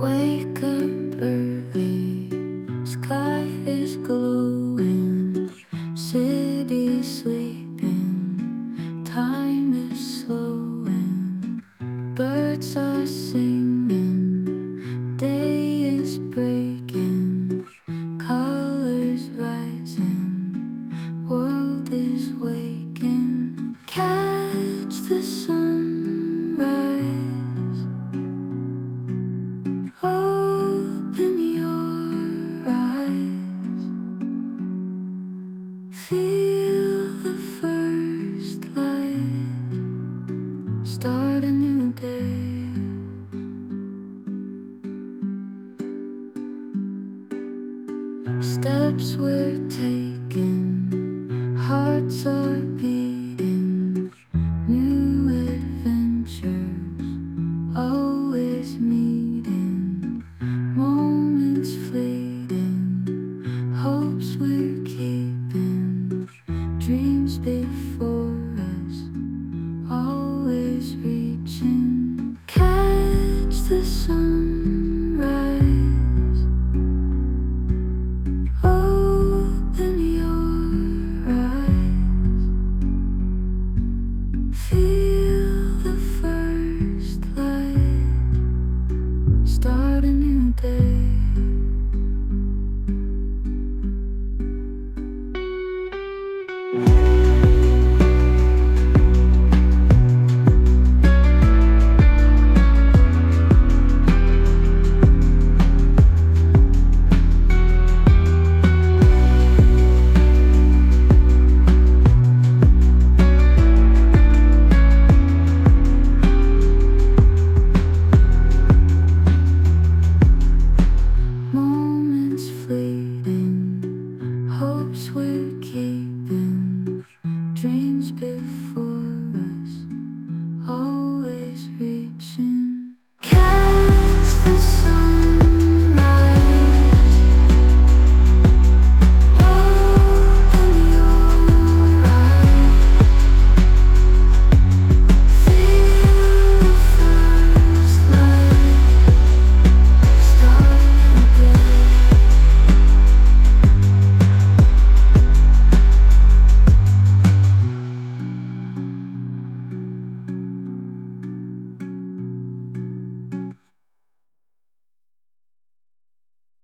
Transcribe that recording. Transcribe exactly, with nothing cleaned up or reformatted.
Wake up early, sky is glowing, city sleeping, time is slowing, birds are singing, day is breaking, colors rising, world is waking. Catch the sunrise, open your eyes, feel the first light, start a new day. Steps we're taking, hearts are beating, new adventures always meeting, moments fleeting, hopes we're keeping, dreams before us always reaching. Catch the sunrise, open your eyes, feel the first light, start a new day.